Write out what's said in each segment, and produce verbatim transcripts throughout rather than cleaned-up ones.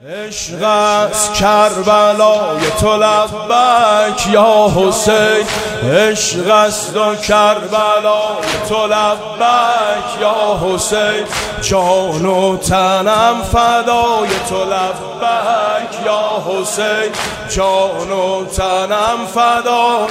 عشق از کربلای تو لبک یا حسین، عشق است و کربلای تو لبک یا حسین، جان و تنم فدای تو لبک یا حسین، جان و تنم فدای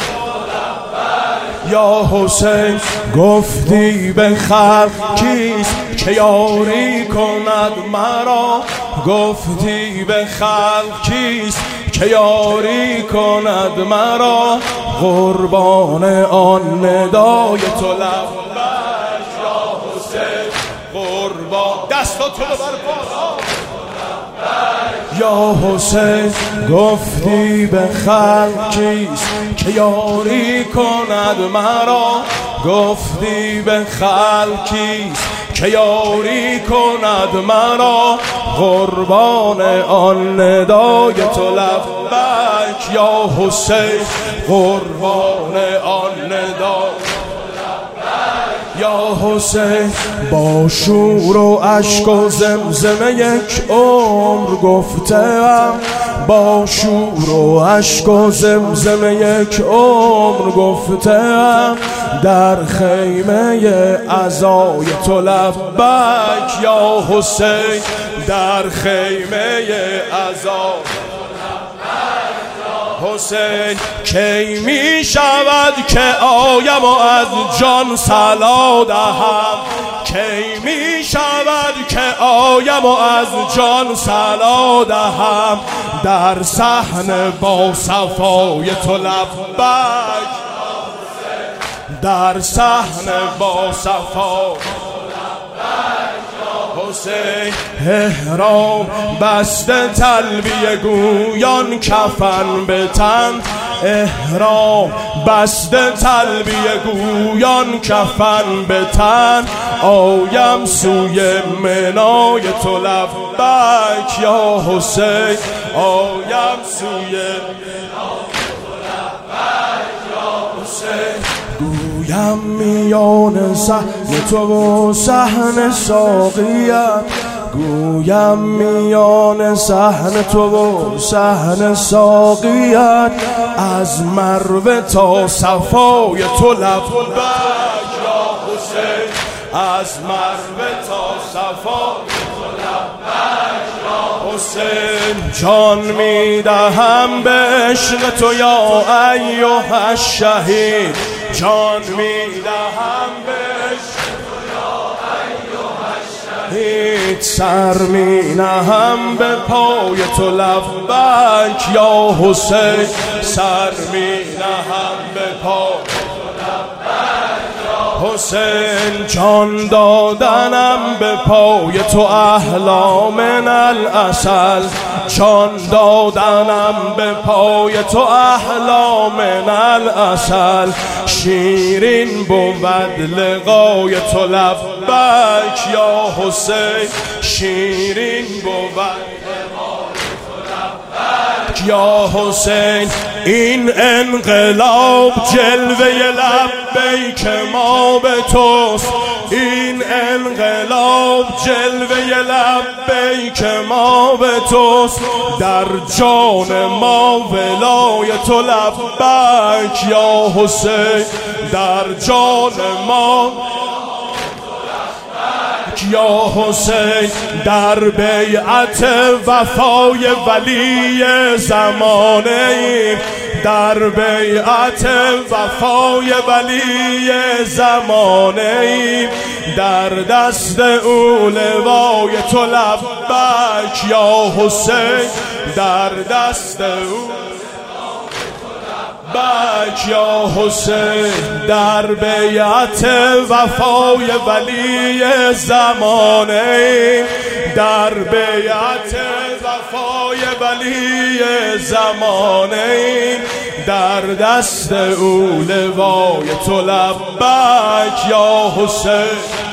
یا حسین. گفتی به خلق کیست که یاری کند مرا، گفتی به خلق کیست که یاری کند مرا، قربان آن ندای تو لبک یا حسین، قربان دستاتو بر بالا یا حسین. گفتی به خلق کیست که یاری کند مرا، گفتی به خلق کیست که یاری کند مرا، قربان آن ندای تو لبک یا حسین، قربان آن ندای یا حسین. با شور و اشک و زمزمه یک عمر گفتم، با شور و اشک و زمزمه یک عمر گفتم، در خیمه عزای تو لبک یا حسین، در خیمه عزای حسین. کی می شود که آیم و از جان صلا دهم، کی می شود که آیم و از جان صلا دهم، در صحن با صفای تو لبک، در صحن با صفای حسین. احرام بسته تلبیه گویان کفن به تن، احرام بسته تلبیه گویان کفن به تن، آیم سوی منای تو لبک یا حسین، آیم سوی منای تو لبک یا حسین. گویم میان صحن تو و صحن ساقیت، گویم میان صحن تو و صحن ساقیت، از مروه تا صفای تو لبک یا حسین، از مروه تا صفای تو لبک یا حسین. جان میدهم به عشق تو یا ایها الشهید، جان میدهم به عشق تو یا ایها الشهید، سر مینهم به پای تو لبک یا حسین، سر مینهم به پای تو لبک یا حسین. جان دادنم به پای تو احلا من العسل، جان دادنم به پای تو احلا من العسل، شیرین بود لقای تو لبک یا حسین، شیرین بود لقای تو لبک یا حسین. این انقلاب جلوه لبیک ما به توست، این انقلاب جلوه لبیک ما به توست، در جان ما ولای تو لبک یا حسین، در جان ما یا حسین. در بیعت وفای ولی زمانه ایم، در بیعت وفای ولی زمانه ایم، در دست او لوای تو لبک یا حسین، در دست او لبک یا حسین. در بیعت وفای ولی زمانه، در بیعت وفای ولی زمانه، در دست او لوای تو لبک یا حسین.